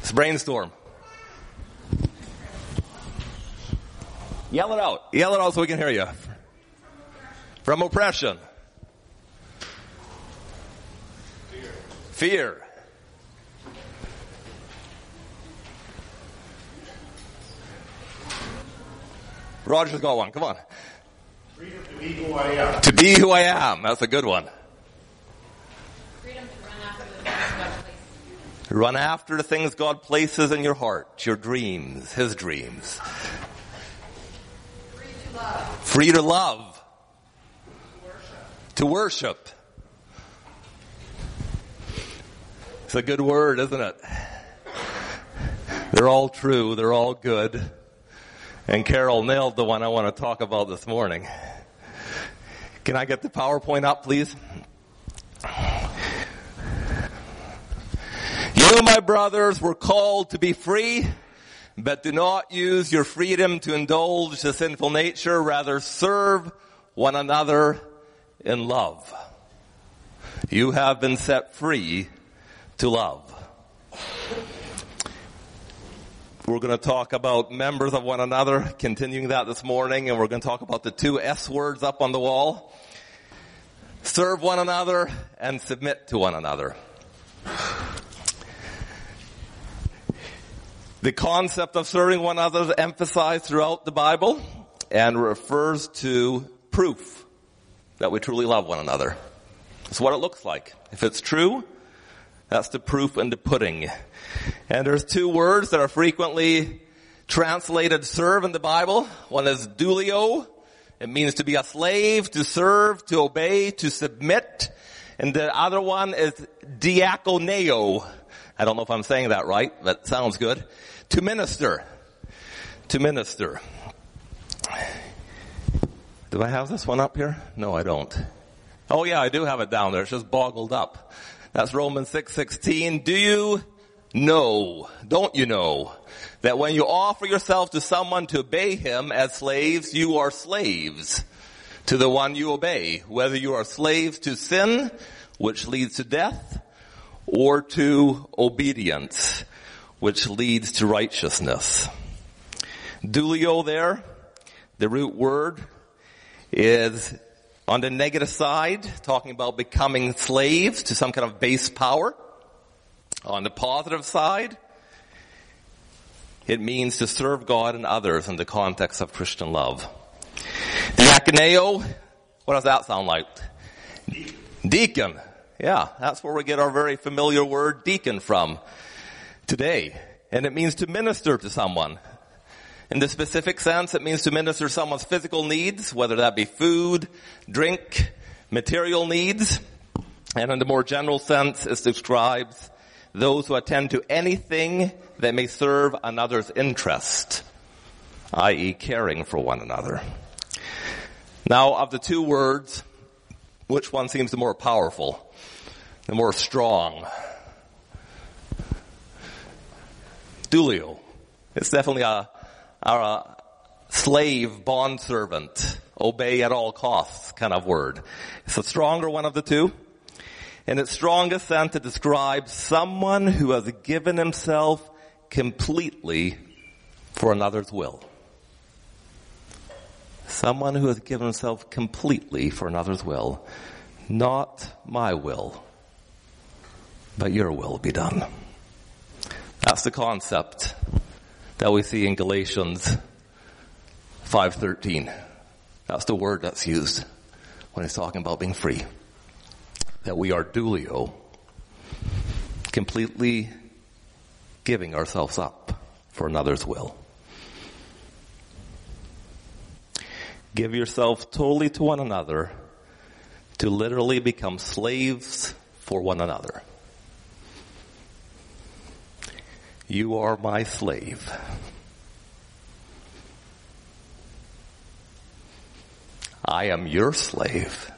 Let's brainstorm. Yell it out. Yell it out so we can hear you. From oppression. Fear. Roger's got one. Come on. Freedom to be who I am. To be who I am. That's a good one. Freedom to run after the things God places. Run after the things God places in your heart, your dreams, His dreams. Free to love. Free to love. To worship. It's a good word, isn't it? They're all true. They're all good. And Carol nailed the one I want to talk about this morning. Can I get the PowerPoint up, please? You, my brothers, were called to be free, but do not use your freedom to indulge the sinful nature. Rather, serve one another in love. You have been set free to love. We're going to talk about members of one another, continuing that this morning, and we're going to talk about the two S words up on the wall. Serve one another and submit to one another. The concept of serving one another is emphasized throughout the Bible and refers to proof that we truly love one another. It's what it looks like. If it's true, that's the proof in the pudding. And there's two words that are frequently translated serve in the Bible. One is douleo. It means to be a slave, to serve, to obey, to submit. And the other one is diakoneo. I don't know if I'm saying that right, but it sounds good. To minister. To minister. Do I have this one up here? No, I don't. Oh yeah, I do have it down there. It's just boggled up. That's Romans 6:16. Do you know, don't you know, that when you offer yourself to someone to obey him as slaves, you are slaves to the one you obey, whether you are slaves to sin, which leads to death, or to obedience, which leads to righteousness. Douleo there, the root word, is on the negative side, talking about becoming slaves to some kind of base power. On the positive side, it means to serve God and others in the context of Christian love. Diakoneo, what does that sound like? Deacon. Yeah, that's where we get our very familiar word deacon from today. And it means to minister to someone. In the specific sense, it means to minister to someone's physical needs, whether that be food, drink, material needs. And in the more general sense, it describes those who attend to anything that may serve another's interest, i.e. caring for one another. Now, of the two words, which one seems the more powerful, the more strong? Douleo. It's definitely a slave, bondservant, obey at all costs kind of word. It's a stronger one of the two. In its strongest sense, it describes someone who has given himself completely for another's will. Someone who has given himself completely for another's will. Not my will, but your will be done. That's the concept that we see in Galatians 5:13. That's the word that's used when he's talking about being free. That we are douleo, completely giving ourselves up for another's will. Give yourself totally to one another to literally become slaves for one another. You are my slave. I am your slave.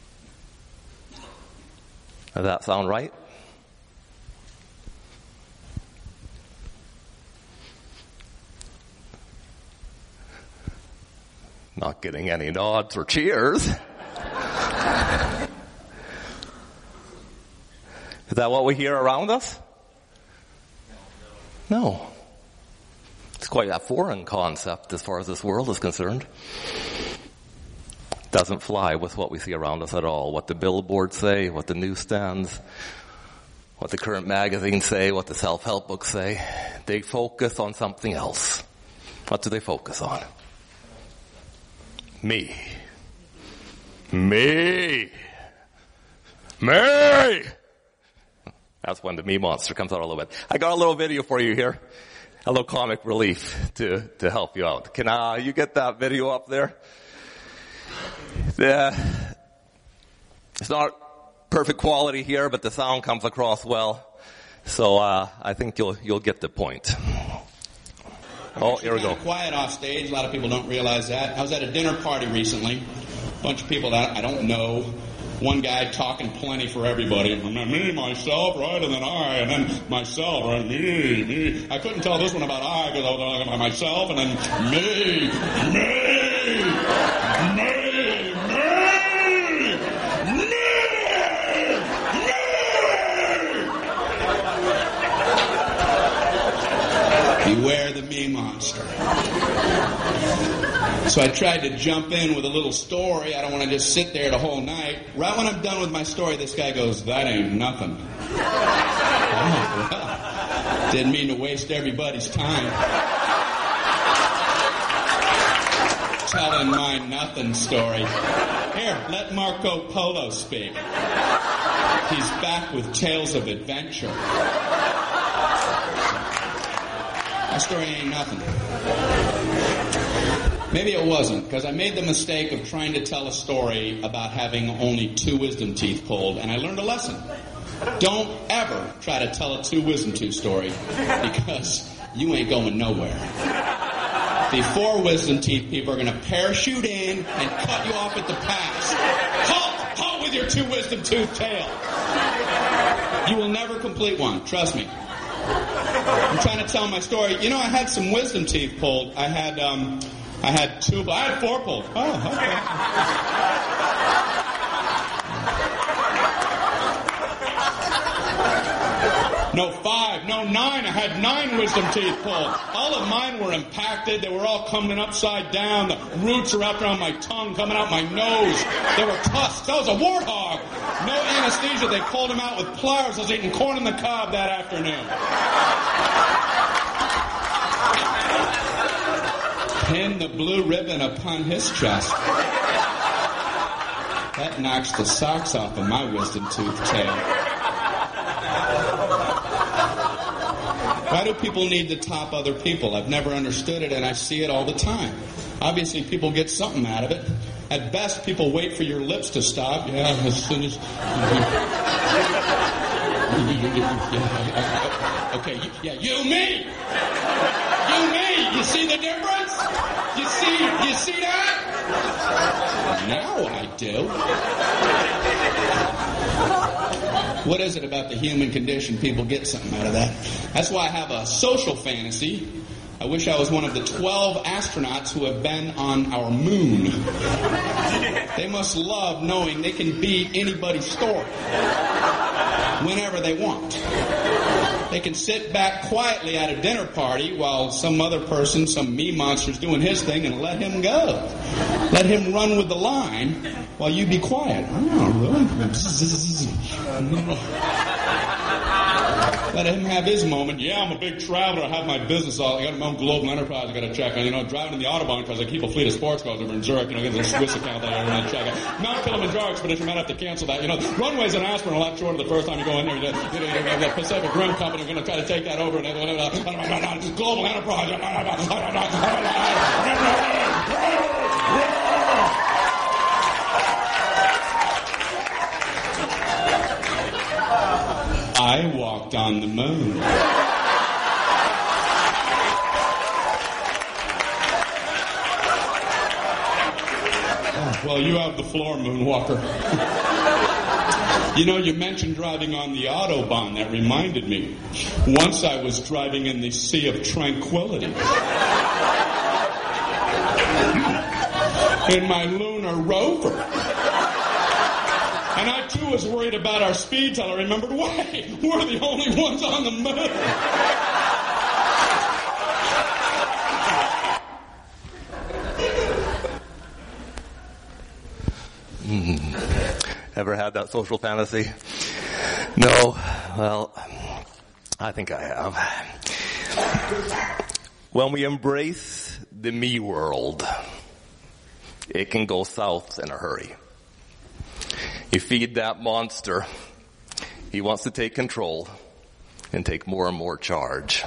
Does that sound right? Not getting any nods or cheers. Is that what we hear around us? No. It's quite a foreign concept as far as this world is concerned. Doesn't fly with what we see around us at all. What the billboards say, what the newsstands, what the current magazines say, what the self-help books say. They focus on something else. What do they focus on? Me. Me. Me. That's when the me monster comes out a little bit. I got a little video for you here. A little comic relief to help you out. Can you get that video up there? It's not perfect quality here, but the sound comes across well. So I think you'll get the point. Oh, here we go. Quiet off stage. A lot of people don't realize that. I was at a dinner party recently. A bunch of people that I don't know. One guy talking plenty for everybody. Me, myself, right, and then I, and then myself, right, me. I couldn't tell this one about I because I was talking about myself, and then me. Beware the me monster. So I tried to jump in with a little story. I don't want to just sit there the whole night. Right when I'm done with my story, this guy goes, "That ain't nothing." Oh, well, didn't mean to waste everybody's time telling my nothing story. Here, let Marco Polo speak. He's back with tales of adventure. My story ain't nothing. Maybe it wasn't, because I made the mistake of trying to tell a story about having only 2 wisdom teeth pulled, and I learned a lesson. Don't ever try to tell a 2 wisdom tooth story, because you ain't going nowhere. The 4 wisdom teeth people are going to parachute in and cut you off at the pass. Halt with your 2 wisdom tooth tale. You will never complete one, trust me. I'm trying to tell my story. You know, I had some wisdom teeth pulled. I had 4 pulled. Oh, okay. No 5, no 9. I had 9 wisdom teeth pulled. All of mine were impacted. They were all coming upside down. The roots are wrapped around my tongue, coming out my nose. They were tusks. I was a warthog. No anesthesia. They pulled them out with pliers. I was eating corn on the cob that afternoon. Pin the blue ribbon upon his chest. That knocks the socks off of my wisdom tooth tail. Why do people need to top other people? I've never understood it, and I see it all the time. Obviously, people get something out of it. At best, people wait for your lips to stop. Yeah, as soon as... Okay, you, me! You, me! You see the difference? You see that? Now I do. What is it about the human condition? People get something out of that. That's why I have a social fantasy. I wish I was one of the 12 astronauts who have been on our moon. They must love knowing they can be anybody's story whenever they want. They can sit back quietly at a dinner party while some other person, some me monster's doing his thing, and let him go. Let him run with the line while you be quiet. Oh, really? Let him have his moment. Yeah, I'm a big traveler. I have my business all. I got my own global enterprise I got to check on. You know, driving in the Autobahn because I keep a fleet of sports cars over in Zurich. You know, get a Swiss account that I want to check out. Mount Kilimanjaro expedition, might have to cancel that. You know, runways in Aspen are a lot shorter the first time you go in there. The Pacific Rim Company are going to try to take that over. Global enterprise. I walked on the moon. Well, you have the floor, Moonwalker. You know, you mentioned driving on the Autobahn. That reminded me. Once I was driving in the Sea of Tranquility. In my lunar rover. And I, too, was worried about our speed till I remembered, why? We're the only ones on the moon. Ever had that social fantasy? No. Well, I think I have. When we embrace the me world, it can go south in a hurry. You feed that monster, he wants to take control and take more and more charge.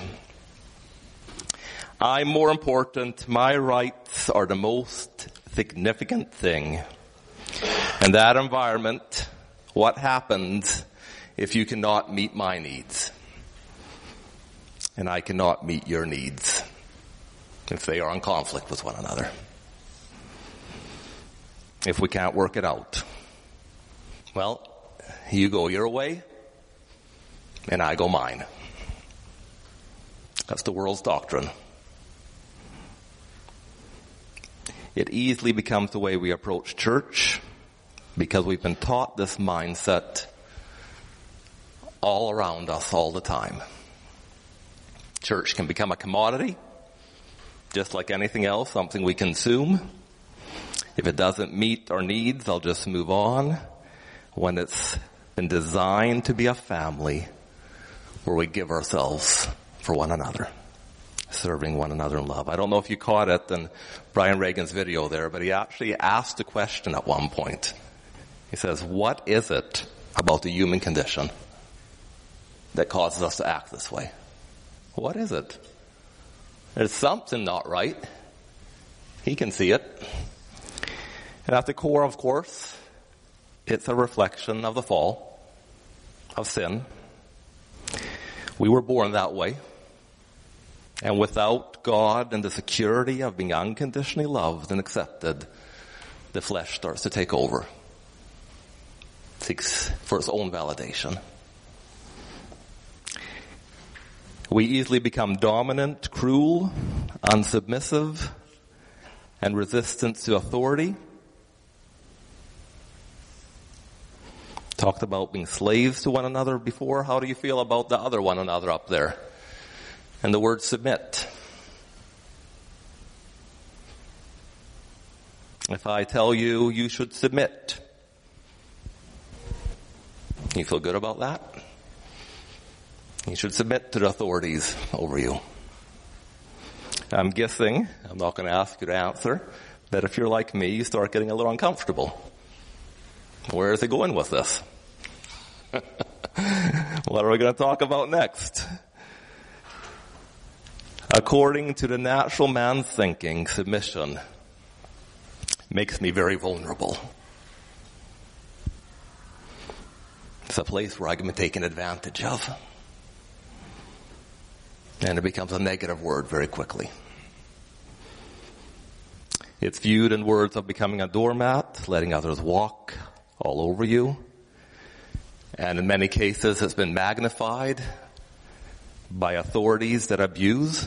I'm more important. My rights are the most significant thing. In that environment, what happens if you cannot meet my needs? And I cannot meet your needs if they are in conflict with one another. If we can't work it out. Well, you go your way, and I go mine. That's the world's doctrine. It easily becomes the way we approach church because we've been taught this mindset all around us all the time. Church can become a commodity, just like anything else, something we consume. If it doesn't meet our needs, I'll just move on. When it's been designed to be a family where we give ourselves for one another, serving one another in love. I don't know if you caught it in Brian Reagan's video there, but he actually asked a question at one point. He says, what is it about the human condition that causes us to act this way? What is it? There's something not right. He can see it. And at the core, of course, it's a reflection of the fall, of sin. We were born that way. And without God and the security of being unconditionally loved and accepted, the flesh starts to take over. Seeks for its own validation. We easily become dominant, cruel, unsubmissive, and resistant to authority. Talked about being slaves to one another before. How do you feel about the other one another up there? And the word submit. If I tell you, you should submit, you feel good about that? You should submit to the authorities over you. I'm guessing, I'm not going to ask you to answer, that if you're like me, you start getting a little uncomfortable. Where is it going with this? What are we going to talk about next? According to the natural man's thinking, submission makes me very vulnerable. It's a place where I can be taken advantage of. And it becomes a negative word very quickly. It's viewed in words of becoming a doormat, letting others walk all over you. And in many cases, it's been magnified by authorities that abuse.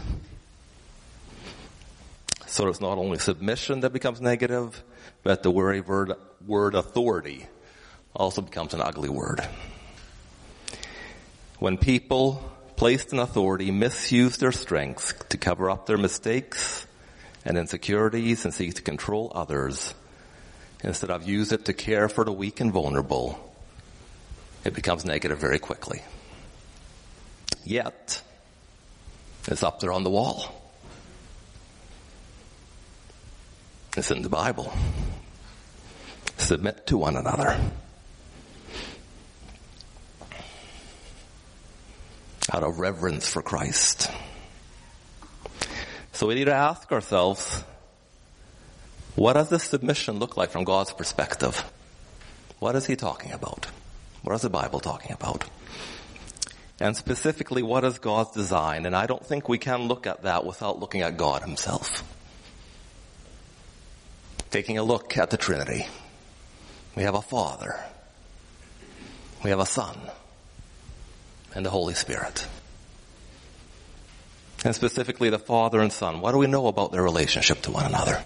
So it's not only submission that becomes negative, but the very word authority also becomes an ugly word. When people placed in authority misuse their strengths to cover up their mistakes and insecurities and seek to control others, instead of use it to care for the weak and vulnerable, it becomes negative very quickly. Yet, it's up there on the wall. It's in the Bible. Submit to one another. Out of reverence for Christ. So we need to ask ourselves, what does this submission look like from God's perspective? What is He talking about? What is the Bible talking about? And specifically, what is God's design? And I don't think we can look at that without looking at God Himself. Taking a look at the Trinity. We have a Father. We have a Son. And the Holy Spirit. And specifically the Father and Son. What do we know about their relationship to one another?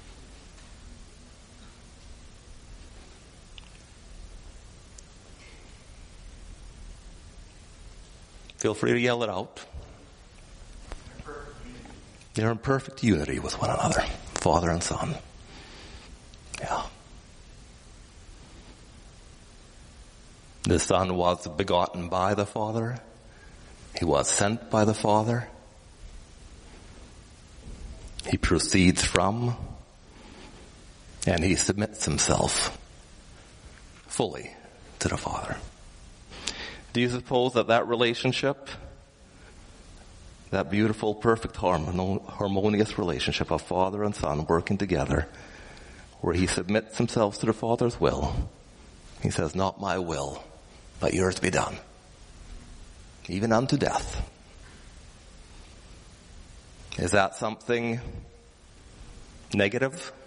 Feel free to yell it out. They're in perfect unity with one another. Father and Son. Yeah. The Son was begotten by the Father. He was sent by the Father. He proceeds from, and he submits himself fully to the Father. Do you suppose that relationship, that beautiful, perfect, harmonious relationship of Father and Son working together, where he submits himself to the Father's will, he says, not my will, but yours be done, even unto death. Is that something negative?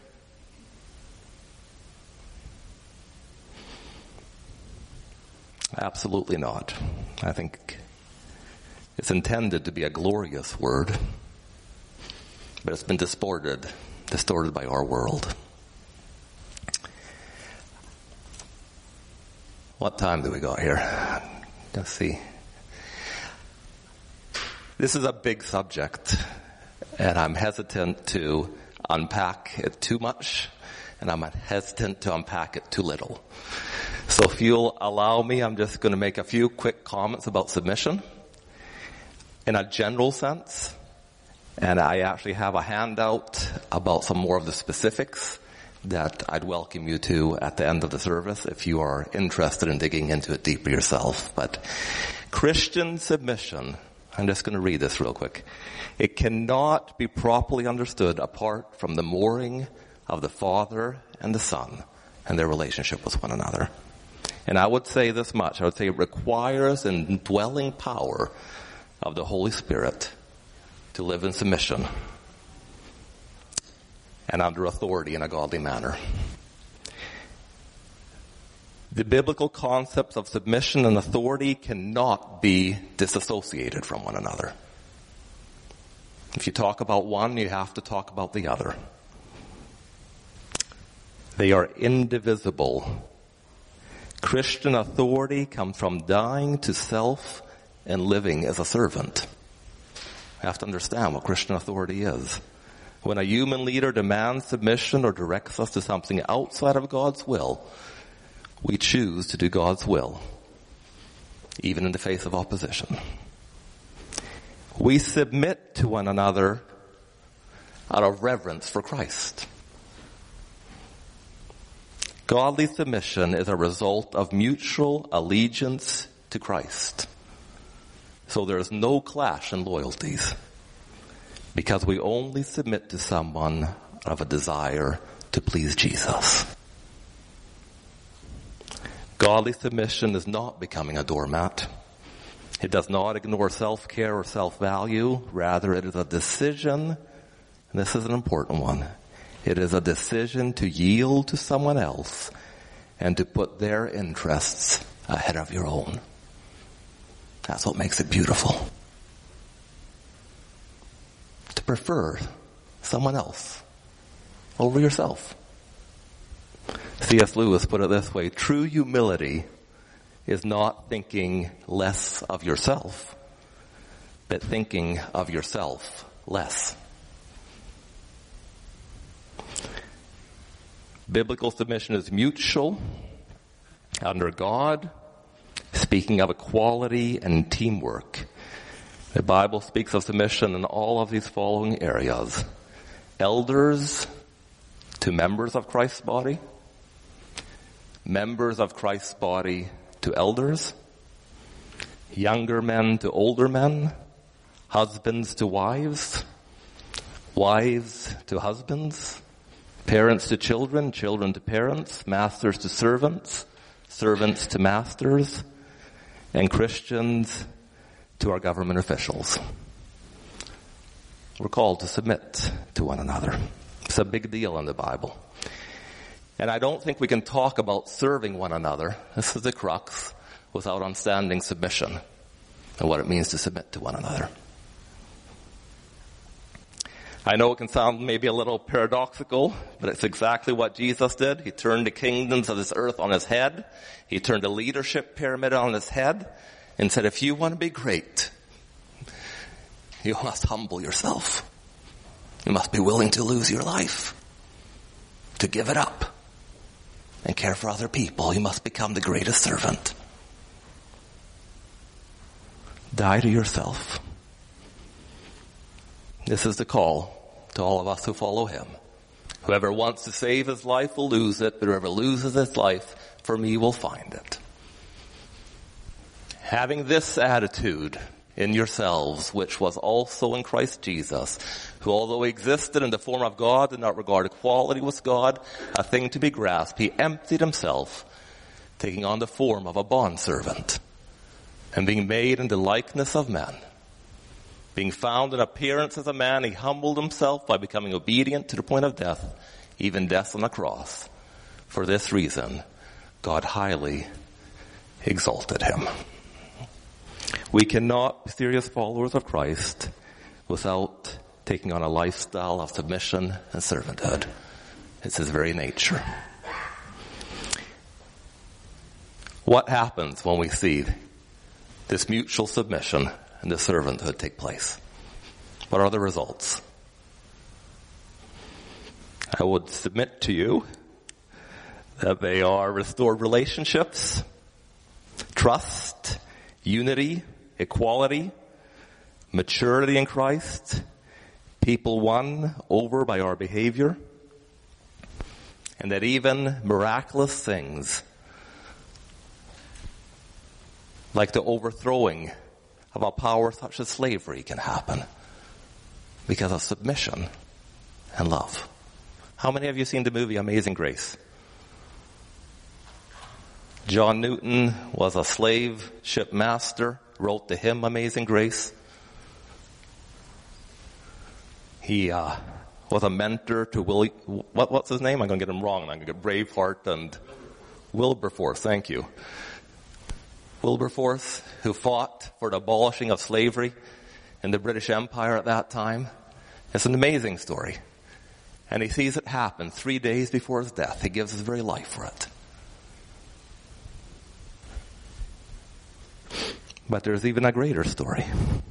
Absolutely not. I think it's intended to be a glorious word, but it's been distorted by our world. What time do we got here? Let's see. This is a big subject, and I'm hesitant to unpack it too much, and I'm hesitant to unpack it too little. So if you'll allow me, I'm just going to make a few quick comments about submission in a general sense, and I actually have a handout about some more of the specifics that I'd welcome you to at the end of the service if you are interested in digging into it deeper yourself. But Christian submission, I'm just going to read this real quick. It cannot be properly understood apart from the mooring of the Father and the Son and their relationship with one another. And I would say this much. I would say it requires an indwelling power of the Holy Spirit to live in submission and under authority in a godly manner. The biblical concepts of submission and authority cannot be disassociated from one another. If you talk about one, you have to talk about the other. They are indivisible. Christian authority comes from dying to self and living as a servant. You have to understand what Christian authority is. When a human leader demands submission or directs us to something outside of God's will, we choose to do God's will, even in the face of opposition. We submit to one another out of reverence for Christ. Godly submission is a result of mutual allegiance to Christ. So there is no clash in loyalties, because we only submit to someone out of a desire to please Jesus. Godly submission is not becoming a doormat. It does not ignore self-care or self-value. Rather, it is a decision, and this is an important one. It is a decision to yield to someone else and to put their interests ahead of your own. That's what makes it beautiful. To prefer someone else over yourself. C.S. Lewis put it this way: true humility is not thinking less of yourself, but thinking of yourself less. Biblical submission is mutual, under God, speaking of equality and teamwork. The Bible speaks of submission in all of these following areas. Elders to members of Christ's body, members of Christ's body to elders, younger men to older men, husbands to wives, wives to husbands, parents to children, children to parents, masters to servants, servants to masters, and Christians to our government officials. We're called to submit to one another. It's a big deal in the Bible. And I don't think we can talk about serving one another, this is the crux, without understanding submission and what it means to submit to one another. I know it can sound maybe a little paradoxical, but it's exactly what Jesus did. He turned the kingdoms of this earth on his head. He turned the leadership pyramid on his head and said, if you want to be great, you must humble yourself. You must be willing to lose your life, to give it up, and care for other people. You must become the greatest servant. Die to yourself. This is the call to all of us who follow him. Whoever wants to save his life will lose it, but whoever loses his life for me will find it. Having this attitude in yourselves, which was also in Christ Jesus, who although he existed in the form of God, did not regard equality with God a thing to be grasped. He emptied himself, taking on the form of a bondservant, and being made in the likeness of men. Being found in appearance as a man, he humbled himself by becoming obedient to the point of death, even death on the cross. For this reason, God highly exalted him. We cannot be serious followers of Christ without taking on a lifestyle of submission and servanthood. It's his very nature. What happens when we see this mutual submission and this servanthood take place? What are the results? I would submit to you that they are restored relationships, trust, unity, equality, maturity in Christ, people won over by our behavior, and that even miraculous things like the overthrowing of a power such as slavery can happen because of submission and love. How many of you seen the movie Amazing Grace? John Newton was a slave ship master, wrote the hymn Amazing Grace. He was a mentor to what's his name? I'm going to get him wrong. I'm going to get Braveheart and Wilberforce. Thank you. Wilberforce, who fought for the abolishing of slavery in the British Empire at that time. It's an amazing story. And he sees it happen 3 days before his death. He gives his very life for it. But there's even a greater story.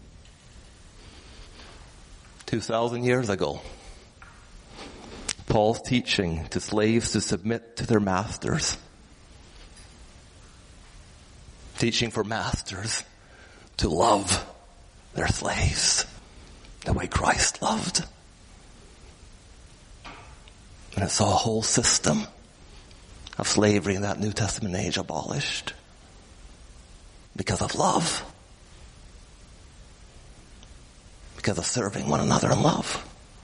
2,000 years ago, Paul's teaching to slaves to submit to their masters. Teaching for masters to love their slaves the way Christ loved. And it saw a whole system of slavery in that New Testament age abolished because of love. Because of serving one another in love.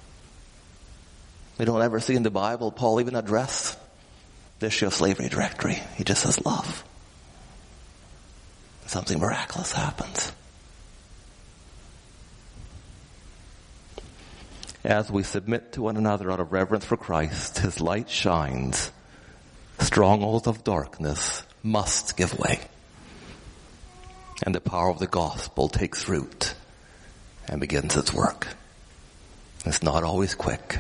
We don't ever see in the Bible Paul even address the issue of slavery directly. He just says love. Something miraculous happens. As we submit to one another out of reverence for Christ, his light shines. Strongholds of darkness must give way. And the power of the gospel takes root and begins its work. It's not always quick.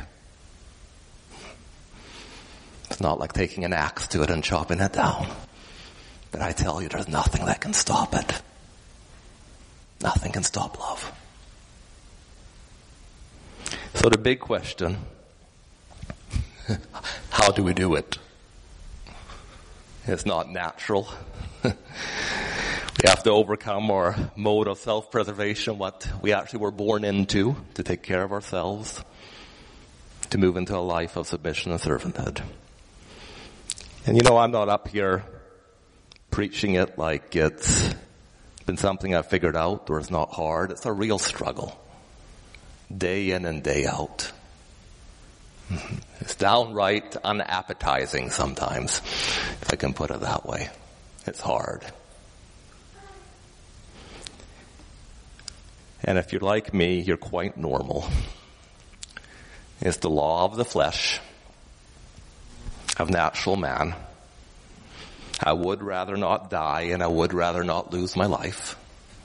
It's not like taking an axe to it and chopping it down. But I tell you, there's nothing that can stop it. Nothing can stop love. So the big question, how do we do it? It's not natural. We have to overcome our mode of self-preservation, what we actually were born into, to take care of ourselves, to move into a life of submission and servanthood. And I'm not up here preaching it like it's been something I've figured out or it's not hard. It's a real struggle. Day in and day out. It's downright unappetizing sometimes, if I can put it that way. It's hard. And if you're like me, you're quite normal. It's the law of the flesh, of natural man. I would rather not die, and I would rather not lose my life.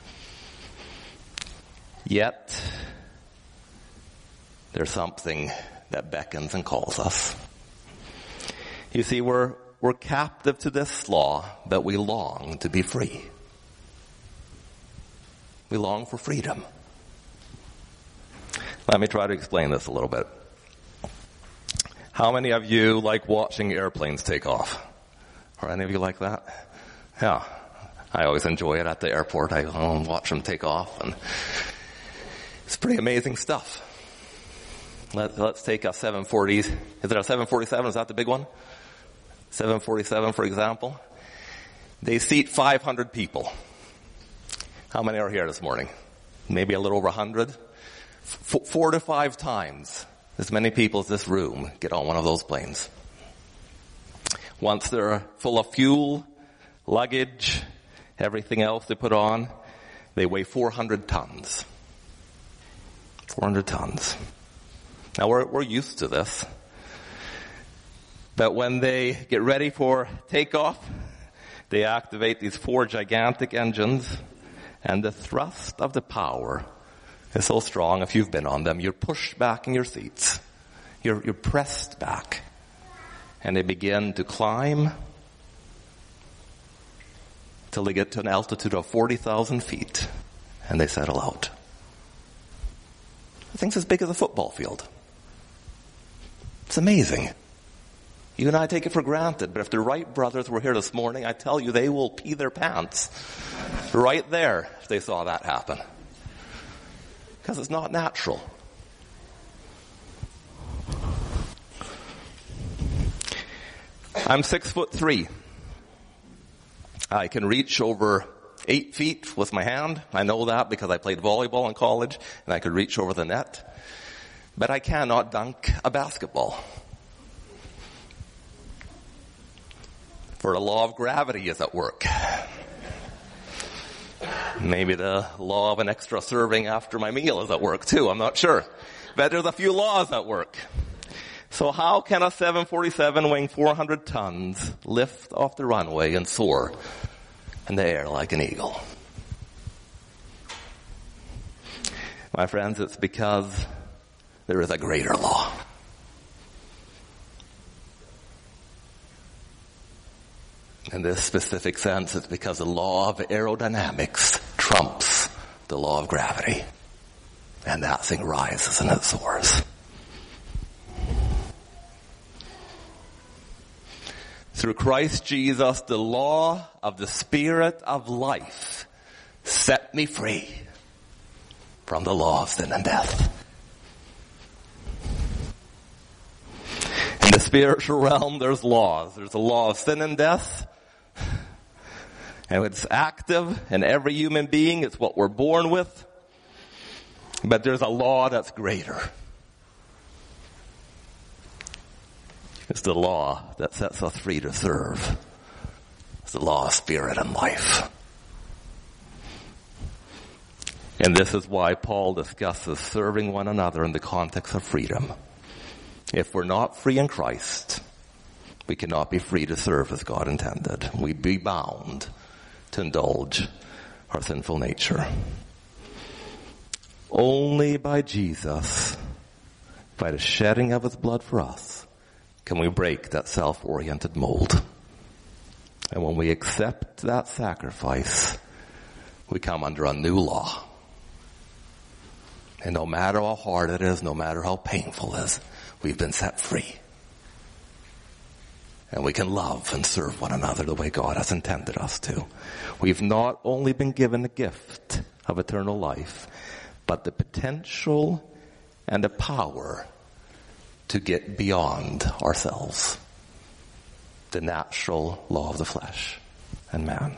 Yet, there's something that beckons and calls us. You see, we're captive to this law, but we long to be free. We long for freedom. Let me try to explain this a little bit. How many of you like watching airplanes take off? Are any of you like that? Yeah. I always enjoy it at the airport. I go and watch them take off, and it's pretty amazing stuff. Let's take a 740. Is it a 747? Is that the big one? 747, for example. They seat 500 people. How many are here this morning? Maybe a little over 100? 4 to 5 times as many people as this room get on one of those planes. Once they're full of fuel, luggage, everything else they put on, they weigh 400 tons. 400 tons. Now we're used to this. But when they get ready for takeoff, they activate these 4 gigantic engines, and the thrust of the power is so strong. If you've been on them, you're pushed back in your seats. You're pressed back. And they begin to climb till they get to an altitude of 40,000 feet, and they settle out. The thing's as big as a football field. It's amazing. You and I take it for granted, but if the Wright brothers were here this morning, I tell you, they will pee their pants right there if they saw that happen. Because it's not natural. I'm 6'3". I can reach over 8 feet with my hand. I know that because I played volleyball in college, and I could reach over the net. But I cannot dunk a basketball. For the law of gravity is at work. Maybe the law of an extra serving after my meal is at work too, I'm not sure. But there's a few laws at work. So how can a 747 weighing 400 tons lift off the runway and soar in the air like an eagle? My friends, it's because there is a greater law. In this specific sense, it's because the law of aerodynamics trumps the law of gravity. And that thing rises and it soars. Through Christ Jesus, the law of the Spirit of life set me free from the law of sin and death. In the spiritual realm, there's laws. There's a law of sin and death. And it's active in every human being. It's what we're born with. But there's a law that's greater. It's the law that sets us free to serve. It's the law of spirit and life. And this is why Paul discusses serving one another in the context of freedom. If we're not free in Christ, we cannot be free to serve as God intended. We'd be bound to indulge our sinful nature. Only by Jesus, by the shedding of his blood for us, can we break that self-oriented mold. And when we accept that sacrifice, we come under a new law. And no matter how hard it is, no matter how painful it is, we've been set free. And we can love and serve one another the way God has intended us to. We've not only been given the gift of eternal life, but the potential and the power to get beyond ourselves. The natural law of the flesh and man.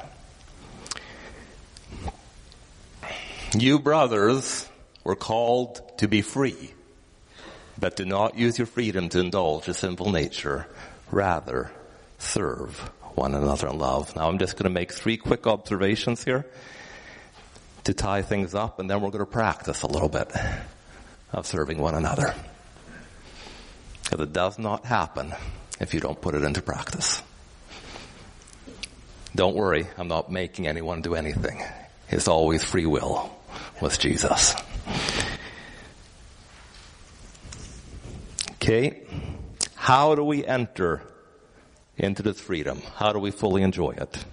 You brothers were called to be free, but do not use your freedom to indulge a sinful nature. Rather, serve one another in love. Now I'm just going to make 3 quick observations here to tie things up, and then we're going to practice a little bit of serving one another. Because it does not happen if you don't put it into practice. Don't worry, I'm not making anyone do anything. It's always free will with Jesus. Okay. How do we enter into this freedom? How do we fully enjoy it?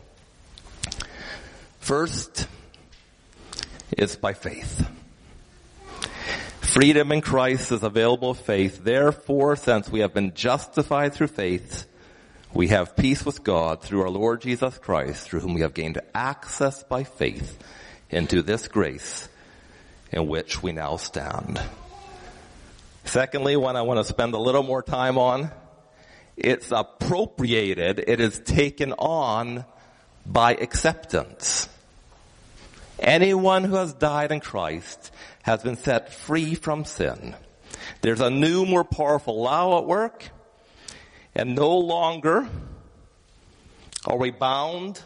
First, it's by faith. Freedom in Christ is available of faith. Therefore, since we have been justified through faith, We have peace with God through our Lord Jesus Christ, through whom we have gained access by faith into this grace in which we now stand. Secondly, one I want to spend a little more time on, it's appropriated, it is taken on by acceptance. Anyone who has died in Christ has been set free from sin. There's a new, more powerful law at work, and no longer are we bound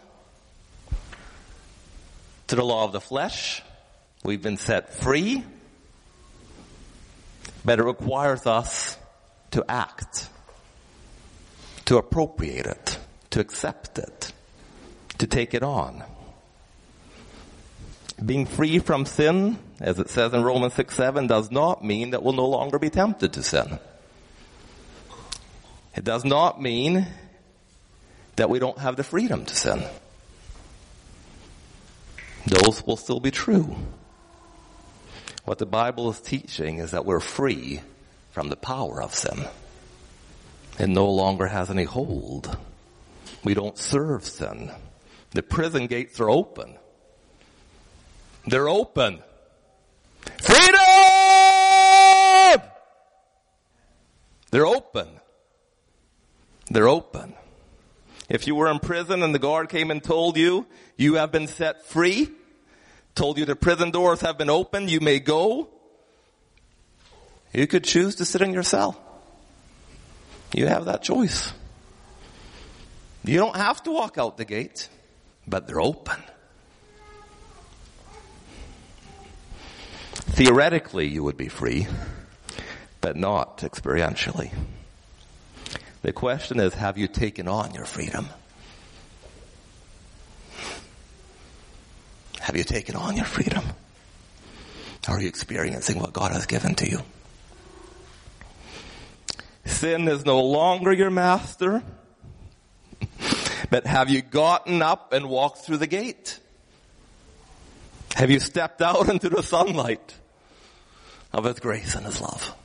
to the law of the flesh. We've been set free, but it requires us to act, to appropriate it, to accept it, to take it on. Being free from sin, as it says in Romans 6:7, does not mean that we'll no longer be tempted to sin. It does not mean that we don't have the freedom to sin. Those will still be true. What the Bible is teaching is that we're free from the power of sin. It no longer has any hold. We don't serve sin. The prison gates are open. They're open. Freedom! They're open. They're open. If you were in prison and the guard came and told you, you have been set free, told you the prison doors have been opened, you may go, you could choose to sit in your cell. You have that choice. You don't have to walk out the gate, but they're open. Theoretically, you would be free, but not experientially. The question is, have you taken on your freedom? Have you taken on your freedom? Are you experiencing what God has given to you? Sin is no longer your master, but have you gotten up and walked through the gate? Have you stepped out into the sunlight of His grace and His love?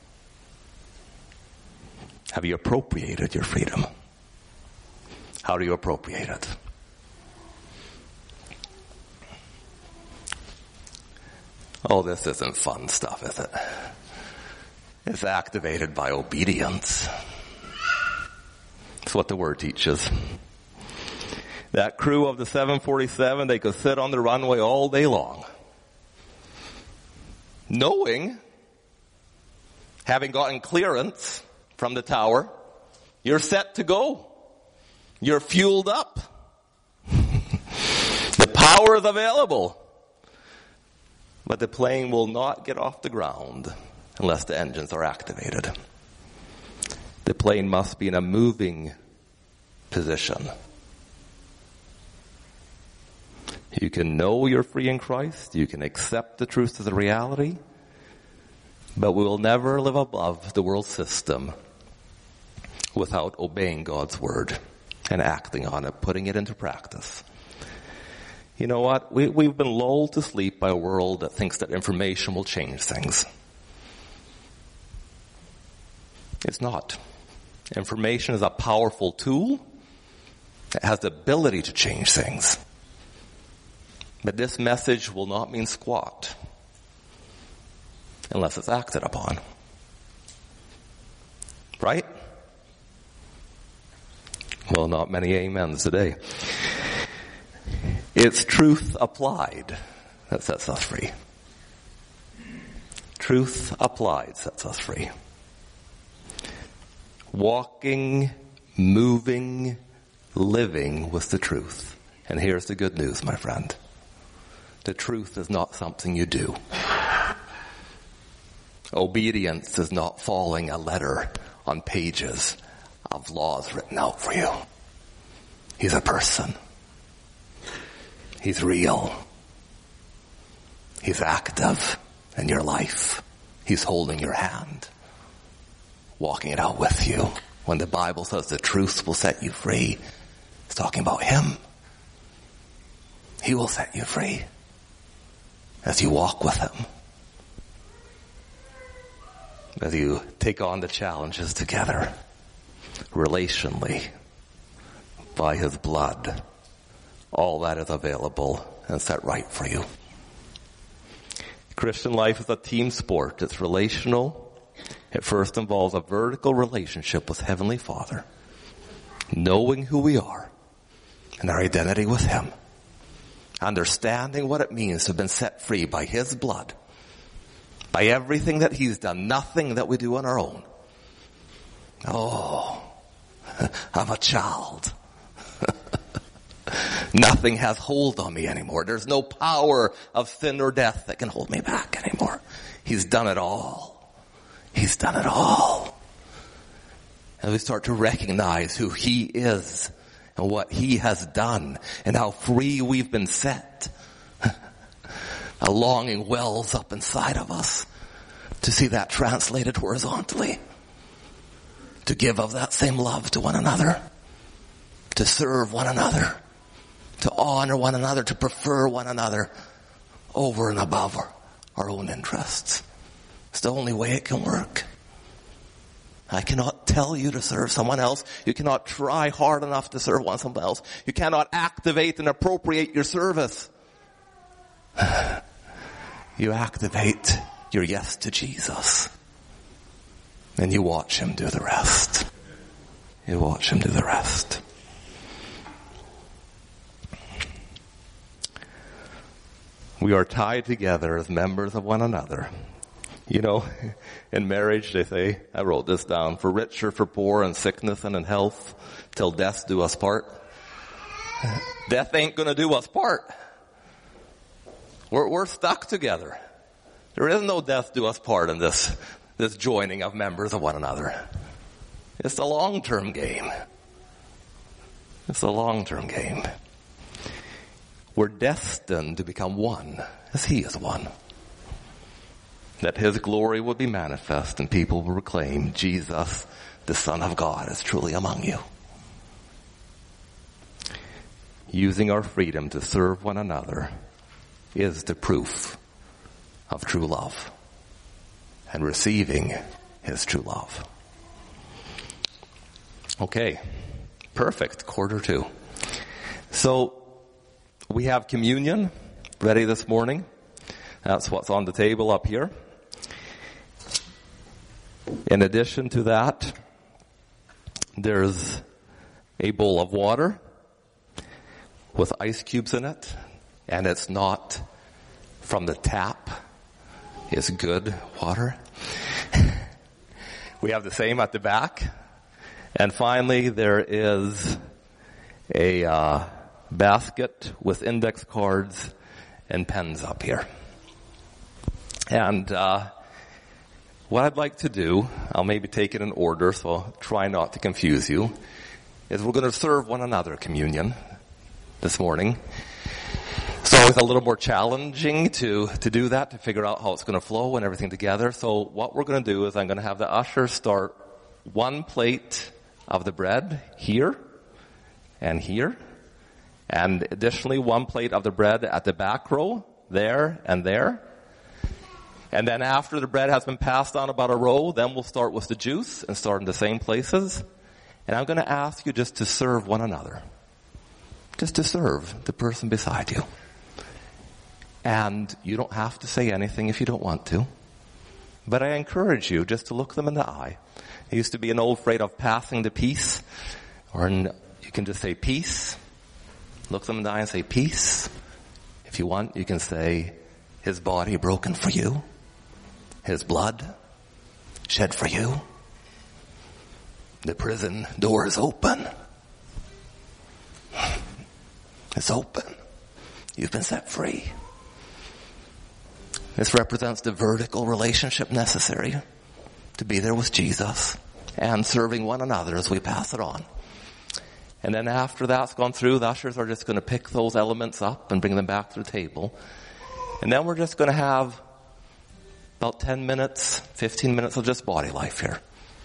Have you appropriated your freedom? How do you appropriate it? Oh, this isn't fun stuff, is it? It's activated by obedience. That's what the Word teaches. That crew of the 747, they could sit on the runway all day long, knowing, having gotten clearance from the tower, you're set to go. You're fueled up. The power is available. But the plane will not get off the ground unless the engines are activated. The plane must be in a moving position. You can know you're free in Christ. You can accept the truth as a reality. But we will never live above the world system without obeying God's word and acting on it, putting it into practice. You know what? We've been lulled to sleep by a world that thinks that information will change things. It's not. Information is a powerful tool. It has the ability to change things. But this message will not mean squat unless it's acted upon. Right? Well, not many amens today. It's truth applied that sets us free. Truth applied sets us free. Walking, moving, living with the truth. And here's the good news, my friend. The truth is not something you do. Obedience is not following a letter on pages of laws written out for you. He's a person. He's real. He's active in your life. He's holding your hand, walking it out with you. When the Bible says the truth will set you free, it's talking about Him. He will set you free as you walk with Him, as you take on the challenges together, relationally, by his blood. All that is available and set right for you. Christian life is a team sport. It's relational. It first involves a vertical relationship with Heavenly Father, knowing who we are and our identity with him, understanding what it means to have been set free by his blood, by everything that he's done, nothing that we do on our own. Oh, I'm a child. Nothing has hold on me anymore. There's no power of sin or death that can hold me back anymore. He's done it all. He's done it all. And we start to recognize who he is and what he has done and how free we've been set. A longing wells up inside of us to see that translated horizontally. To give of that same love to one another. To serve one another. To honor one another. To prefer one another over and above our own interests. It's the only way it can work. I cannot tell you to serve someone else. You cannot try hard enough to serve someone else. You cannot activate and appropriate your service. You activate your yes to Jesus. And you watch him do the rest. You watch him do the rest. We are tied together as members of one another. You know, in marriage they say, I wrote this down, for rich or for poor, in sickness and in health, till death do us part. Death ain't gonna do us part. We're stuck together. There is no death do us part in this joining of members of one another. It's a long-term game. It's a long-term game. We're destined to become one as he is one. That his glory will be manifest and people will proclaim Jesus, the Son of God, is truly among you. Using our freedom to serve one another is the proof of true love and receiving his true love. Okay, perfect, 1:45. So we have communion ready this morning. That's what's on the table up here. In addition to that, there's a bowl of water with ice cubes in it, and it's not from the tap. It's good water. We have the same at the back. And finally, there is a basket with index cards and pens up here. And what I'd like to do, I'll maybe take it in order, so I'll try not to confuse you, is we're going to serve one another communion this morning. So it's a little more challenging to do that, to figure out how it's going to flow and everything together. So what we're going to do is I'm going to have the usher start one plate of the bread here and here, and additionally one plate of the bread at the back row, there and there. And then after the bread has been passed on about a row, then we'll start with the juice and start in the same places. And I'm going to ask you just to serve one another. Just to serve the person beside you. And you don't have to say anything if you don't want to. But I encourage you just to look them in the eye. There used to be an old phrase of passing the peace. You can just say peace. Look them in the eye and say peace. If you want, you can say his body broken for you. His blood shed for you. The prison door is open. It's open. You've been set free. This represents the vertical relationship necessary to be there with Jesus and serving one another as we pass it on. And then after that's gone through, the ushers are just going to pick those elements up and bring them back to the table. And then we're just going to have about 10 minutes, 15 minutes of just body life here.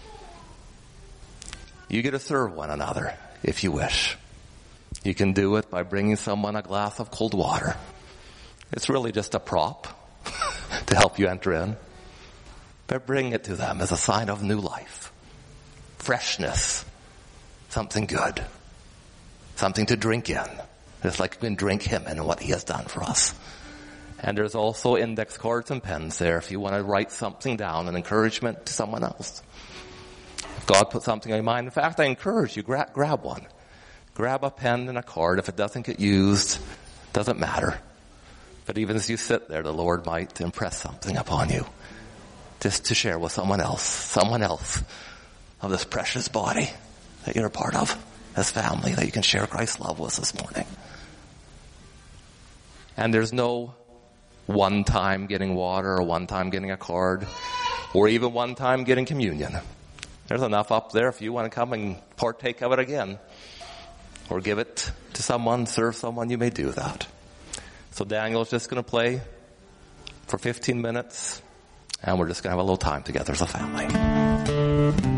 You get to serve one another if you wish. You can do it by bringing someone a glass of cold water. It's really just a prop to help you enter in. But bring it to them as a sign of new life, freshness, something good. something to drink in, just like we can drink him in and what he has done for us. And there's also index cards and pens there if you want to write something down, an encouragement to someone else. If God put something on your mind, in fact, I encourage you, grab one. Grab a pen and a card. If it doesn't get used, doesn't matter. But even as you sit there, the Lord might impress something upon you, just to share with someone else of this precious body that you're a part of, this family that you can share Christ's love with this morning. And there's no one time getting water or one time getting a card or even one time getting communion. There's enough up there if you want to come and partake of it again or give it to someone, serve someone, you may do that. So Daniel's just going to play for 15 minutes and we're just going to have a little time together as a family.